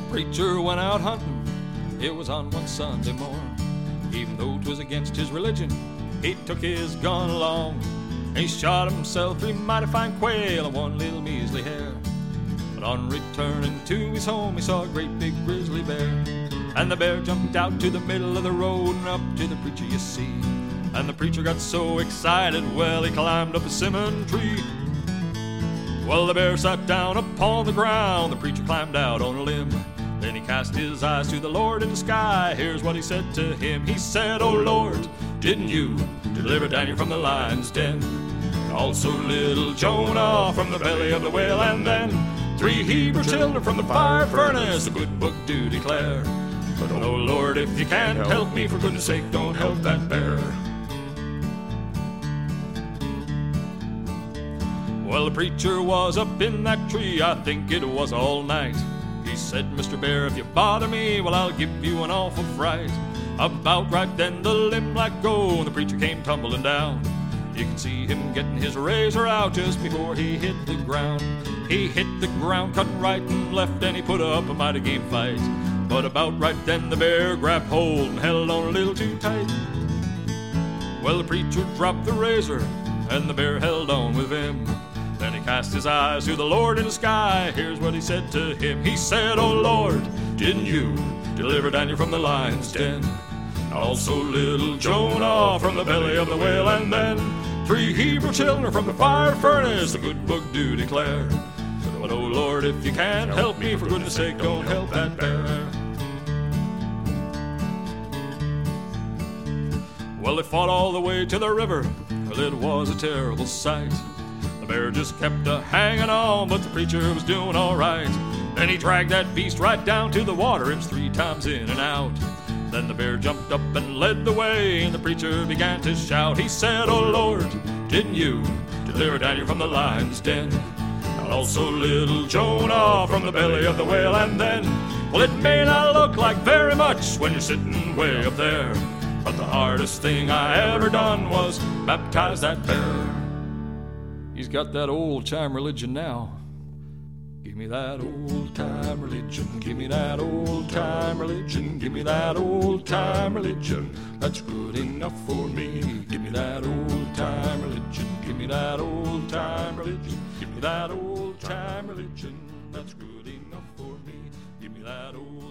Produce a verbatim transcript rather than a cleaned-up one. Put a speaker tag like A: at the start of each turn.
A: Preacher went out hunting, it was on one Sunday morn. Even though 'twas against his religion, he took his gun along. He shot himself three mighty fine quail and one little measly hare. But on returning to his home, he saw a great big grizzly bear. And the bear jumped out to the middle of the road and up to the preacher, you see. And the preacher got so excited, well, he climbed up a simmon tree. Well, the bear sat down upon the ground, the preacher climbed out on a limb. Then he cast his eyes to the Lord in the sky. Here's what he said to him. He said, "Oh Lord, didn't you deliver Daniel from the lion's den? Also little Jonah from the belly of the whale, and then three Hebrew children from the fire furnace, the good book do declare. But oh Lord, if you can't help me, for goodness sake, don't help that bear." Well, the preacher was up in that tree, I think it was all night. He said, "Mister Bear, if you bother me, well, I'll give you an awful fright." About right then the limb let go and the preacher came tumbling down. You can see him getting his razor out just before he hit the ground. He hit the ground cutting right and left, and he put up a mighty game fight. But about right then the bear grabbed hold and held on a little too tight. Well, the preacher dropped the razor and the bear held on with him. Then he cast his eyes to the Lord in the sky. Here's what he said to him. He said, "Oh Lord, didn't you deliver Daniel from the lion's den? Also little Jonah from the belly of the whale, and then three Hebrew children from the fire furnace, the good book do declare. But oh Lord, if you can't help me, for goodness sake, don't help that bear." Well, they fought all the way to the river. Well, it was a terrible sight. The bear just kept a hanging on, but the preacher was doing all right. Then he dragged that beast right down to the water, it was three times in and out. Then the bear jumped up and led the way, and the preacher began to shout. He said, "Oh Lord, didn't you deliver Daniel from the lion's den? And also little Jonah from the belly of the whale, and then, well, it may not look like very much when you're sitting way up there, but the hardest thing I ever done was baptize that bear." He's got that old-time religion now. Give me that old-time religion, give me that old-time religion, give me that old-time religion, that's good enough for me. Give me that old-time religion, give me that old-time religion, give me that old-time religion, that's good enough for me. Give me that old